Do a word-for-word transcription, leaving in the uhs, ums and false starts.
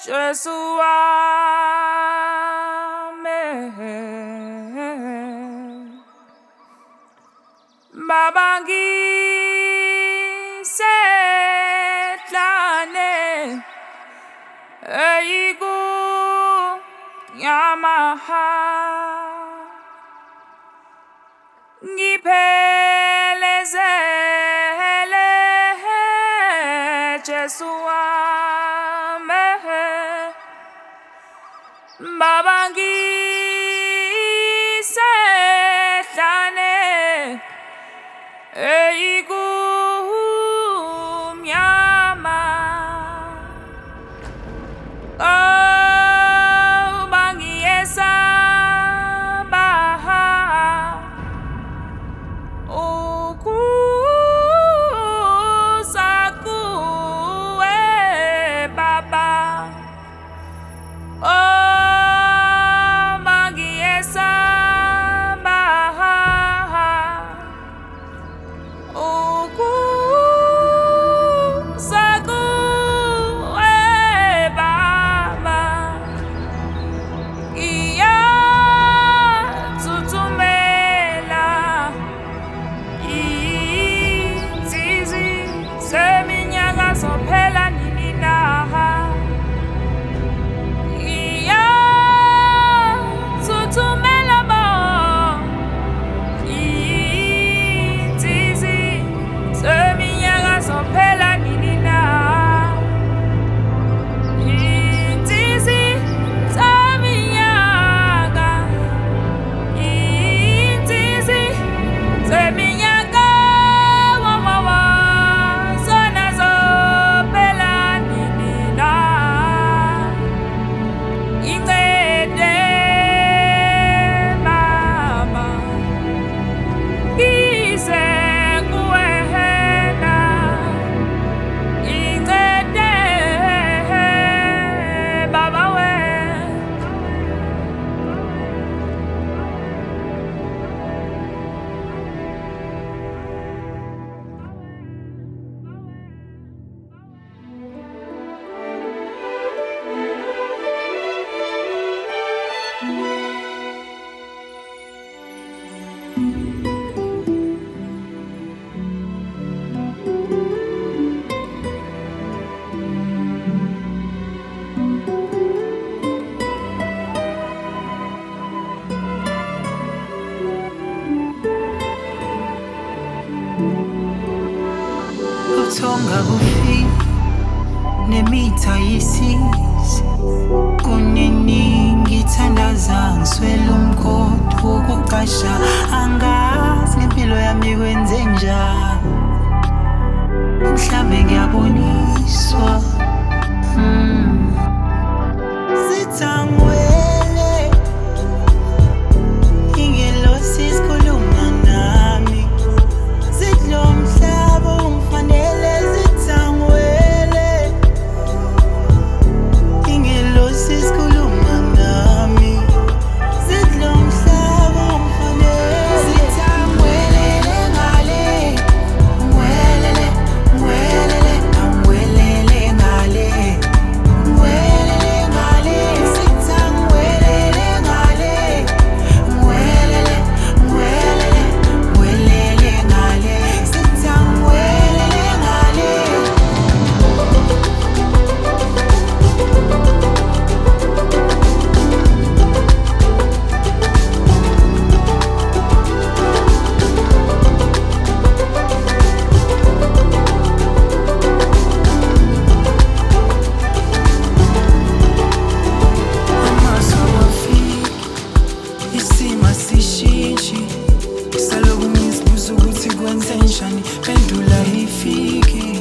Jesu wami, Baba ngisehlane eyikunyamaha ngiphelezele Jesu wami, Baba ngisehlane eyikunyama oh bangiyesaba ukuza kuwe Baba oh bangiyesaba ukuza kuwe Baba ngiyathuthumela izinzizi zeminyaka zophela nini na ngiyathuthumela bo izinzizi zeminyaka zophela nini na izinzizi zeminyaka izinzizi zeminyaka wa wa wa zona zophela nini na incede Baba ngize kuwena incede Baba we ubuthonga bufi nemitha yisizi kuneningi ithandaza ngiswela umkhonto wokuqasha angazi ngempilo yami kwenze njani mhlambe ngiyaboniswa mm. Sithangwele ingelosi isikhuluma nami sidlo mhlaba ungifanele zithangwele ingelosi isikhuluma nami sidlo mhlaba ungifanele zithangwelele ngale ngwelele ngwelele angwelele ngale ngwelele ngale zithangwelele ngale ngwelele ngwelele ngwelele ngale zithangwelele ngale amazwi awafiki isimo sishintshi saloku ngizibuza ukuthi kwenze njani pendula ifiki